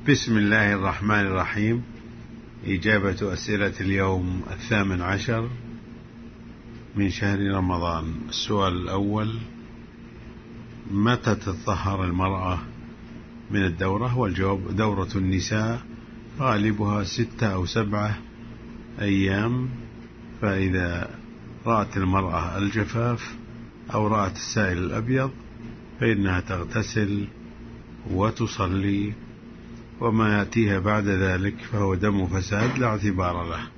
بسم الله الرحمن الرحيم. إجابة أسئلة اليوم 18 من شهر رمضان. السؤال الأول: متى تتطهر المرأة من الدورة؟ والجواب: دورة النساء غالبها 6 أو 7 أيام، فإذا رأت المرأة الجفاف أو رأت السائل الأبيض فإنها تغتسل وتصلي، وما يأتيها بعد ذلك فهو دم فساد لا اعتبار له.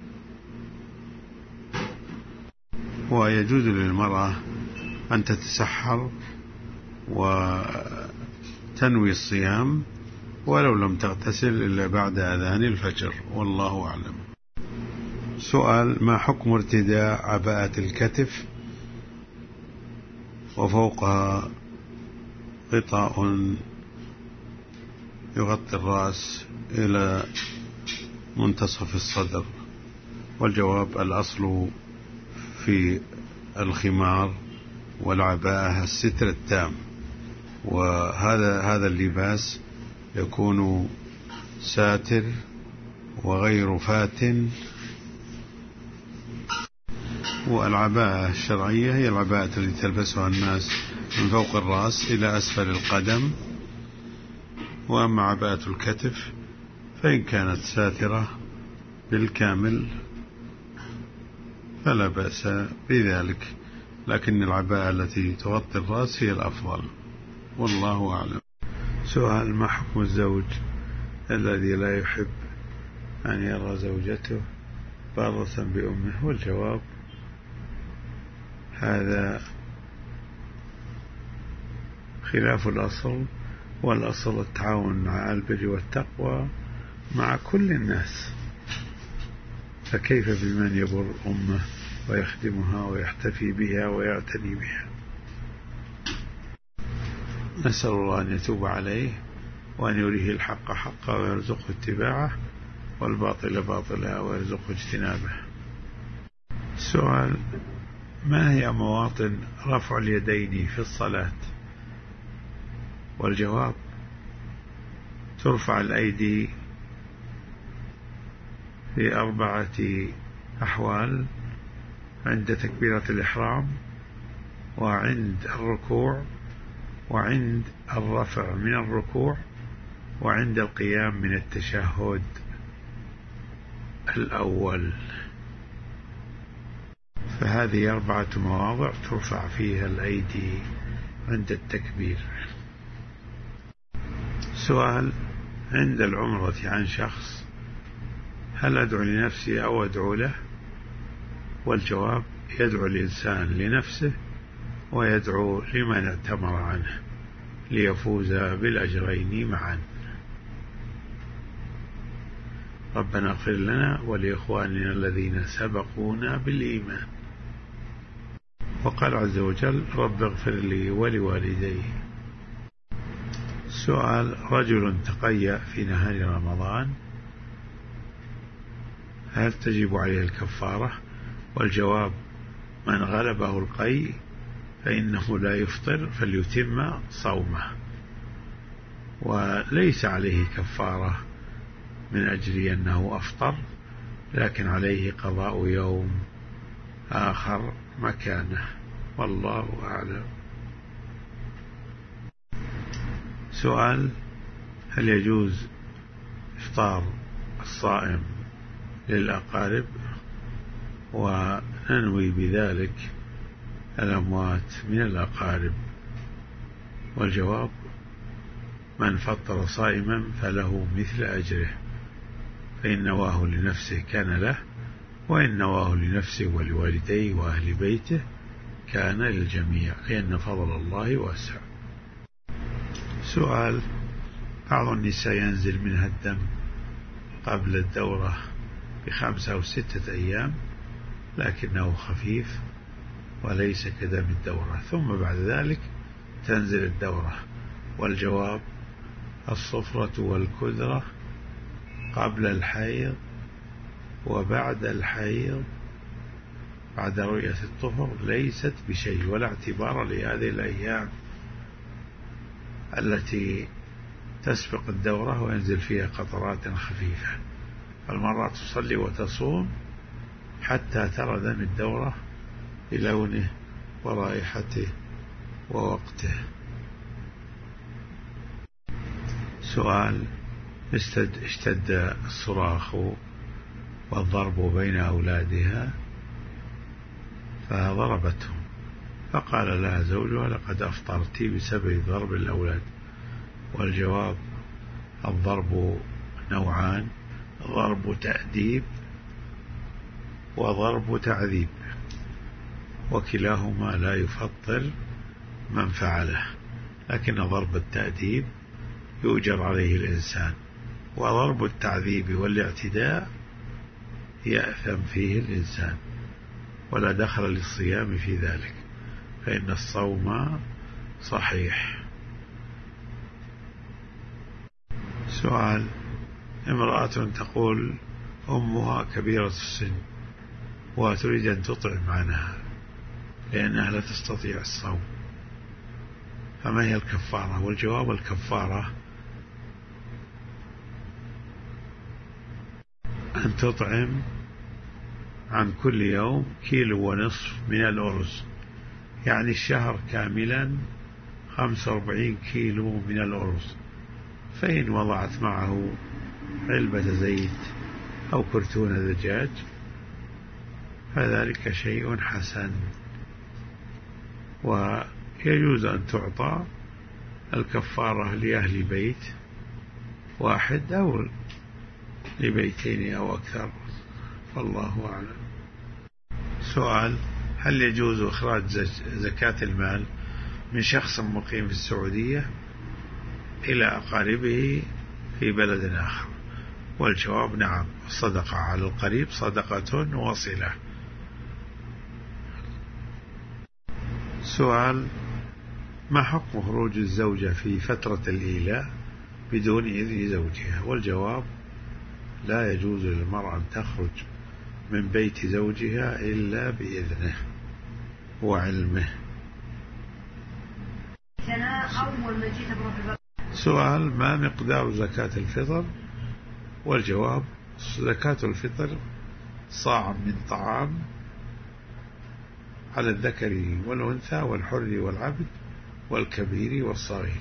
ويجوز للمرأة أن تتسحر وتنوي الصيام ولو لم تغتسل إلا بعد أذان الفجر، والله أعلم. سؤال: ما حكم ارتداء عباءة الكتف وفوقها غطاء يغطي الرأس إلى منتصف الصدر؟ والجواب: الأصل في الخمار والعباءة الستر التام، وهذا اللباس يكون ساتر وغير فاتن. والعباءة الشرعية هي العباءة التي تلبسها الناس من فوق الرأس إلى أسفل القدم. وأما عباءة الكتف فإن كانت ساترة بالكامل فلا بأس بذلك، لكن العباءة التي تغطي الرأس هي الأفضل، والله أعلم. سؤال: ما حكم الزوج الذي لا يحب أن يرى زوجته بارة بأمه؟ والجواب: هذا خلاف الأصل، والأصل التعاون على البر والتقوى مع كل الناس، فكيف بمن يبر أمه ويخدمها ويحتفي بها ويعتني بها؟ نسأل الله أن يتوب عليه وأن يريه الحق حقا ويرزقه اتباعه والباطل باطلا ويرزقه اجتنابه. السؤال: ما هي مواطن رفع اليدين في الصلاة؟ والجواب: ترفع الأيدي في 4 أحوال: عند تكبيرة الإحرام، وعند الركوع، وعند الرفع من الركوع، وعند القيام من التشهد الأول. فهذه 4 مواضع ترفع فيها الأيدي عند التكبير. سؤال: عند العمرة عن شخص هل أدعو لنفسي أو أدعو له؟ والجواب: يدعو الإنسان لنفسه ويدعو لمن اعتمر عنه ليفوز بالأجرين معا. ربنا اغفر لنا ولإخواننا الذين سبقونا بالإيمان. وقال عز وجل: رب اغفر لي ولوالدي. سؤال: رجل تقيأ في نهار رمضان هل تجب عليه الكفارة؟ والجواب: من غلبه القيء فإنه لا يفطر فليتم صومه، وليس عليه كفارة من أجل أنه أفطر، لكن عليه قضاء يوم آخر مكانه، والله أعلم. سؤال: هل يجوز إفطار الصائم للأقارب وننوي بذلك الأموات من الأقارب؟ والجواب: من فطر صائما فله مثل أجره، فإن نواه لنفسه كان له، وإن نواه لنفسه ولوالديه وأهل بيته كان للجميع، لأن فضل الله واسع. سؤال: بعض النساء ينزل منها الدم قبل الدورة ب5 أو 6 أيام لكنه خفيف وليس كدم الدورة، ثم بعد ذلك تنزل الدورة. والجواب: الصفرة والكدرة قبل الحيض وبعد الحيض بعد رؤية الطهر ليست بشيء، ولا اعتبار لهذه الأيام التي تسبق الدورة وينزل فيها قطرات خفيفة، فالمرأة تصلي وتصوم حتى ترى دم الدورة بلونه ورائحته ووقته. سؤال: اشتد الصراخ والضرب بين أولادها فضربتهم، فقال لها زوجها: لقد أفطرت بسبب ضرب الأولاد. والجواب: الضرب نوعان: ضرب تأديب وضرب تعذيب، وكلاهما لا يفطر من فعله، لكن ضرب التأديب يؤجر عليه الإنسان، وضرب التعذيب والاعتداء يأثم فيه الإنسان، ولا دخل للصيام في ذلك، فإن الصوم صحيح. سؤال: امرأة تقول أمها كبيرة السن وتريد أن تطعم عنها لأنها لا تستطيع الصوم، فما هي الكفارة؟ والجواب: الكفارة أن تطعم عن كل يوم 1.5 كيلو من الأرز، يعني الشهر كاملا 45 كيلو من الأرز، فإن وضعت معه علبة زيت أو كرتون دجاج فذلك شيء حسن. ويجوز أن تعطى الكفارة لأهل بيت واحد أو لبيتين أو أكثر، والله أعلم. سؤال: هل يجوز إخراج زكاة المال من شخص مقيم في السعودية إلى أقاربه في بلد آخر؟ والجواب: نعم، الصدقة على القريب صدقة وصلة. سؤال: ما حكم خروج الزوجة في فترة الإيلاء بدون إذن زوجها؟ والجواب: لا يجوز للمرأة أن تخرج من بيت زوجها إلا بإذنه وعلمه. سؤال: ما مقدار زكاة الفطر؟ والجواب: زكاة الفطر صاع من طعام على الذكر والأنثى والحر والعبد والكبير والصغير،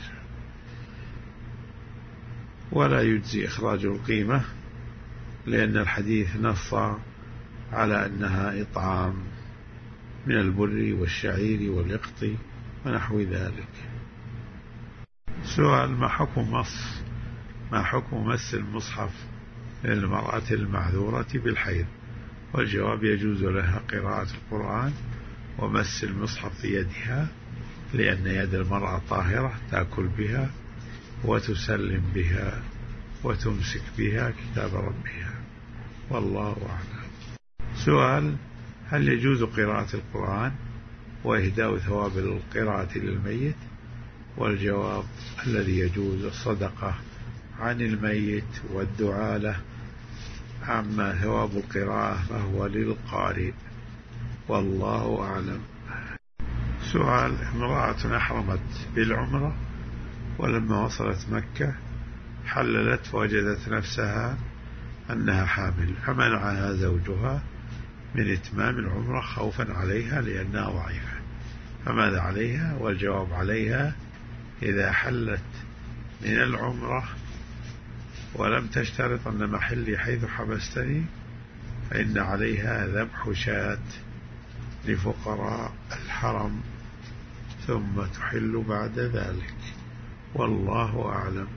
ولا يجزي إخراج القيمة لأن الحديث نص على أنها إطعام من البر والشعير واليقط ونحو ذلك. سؤال: ما حكم مس المصحف للمرأة المعذورة بالحيض؟ والجواب: يجوز لها قراءة القرآن ومس المصحف بيدها، لأن يد المرأة طاهرة تأكل بها وتسلم بها وتمسك بها كتاب ربها، والله أعلم. سؤال: هل يجوز قراءة القرآن وإهداء ثواب القراءة للميت؟ والجواب: الذي يجوز الصدقة عن الميت والدعاء له، أما ثواب القراءة فهو للقارئ، والله أعلم. سؤال: امرأة أحرمت بالعمرة ولما وصلت مكة حللت فوجدت نفسها أنها حامل، فمنعها زوجها من إتمام العمرة خوفا عليها لأنها ضعيفة، فماذا عليها؟ والجواب: عليها إذا حلت من العمرة ولم تشترط أن محلي حيث حبستني فإن عليها ذبح شاة لفقراء الحرم ثم تحل بعد ذلك، والله أعلم.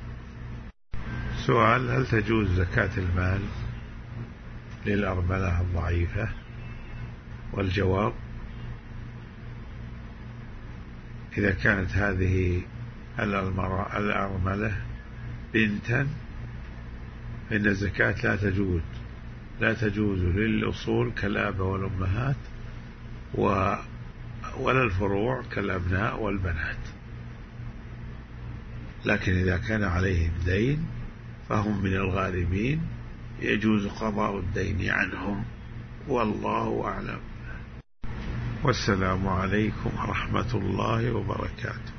سؤال: هل تجوز زكاة المال للأرملة الضعيفة؟ والجواب: إذا كانت هذه الأرملة بنتا فإن الزكاة لا تجوز للأصول كالآباء والأمهات ولا الفروع كالأبناء والبنات، لكن إذا كان عليهم دين فهم من الغارمين يجوز قضاء الدين عنهم، والله أعلم. والسلام عليكم ورحمة الله وبركاته.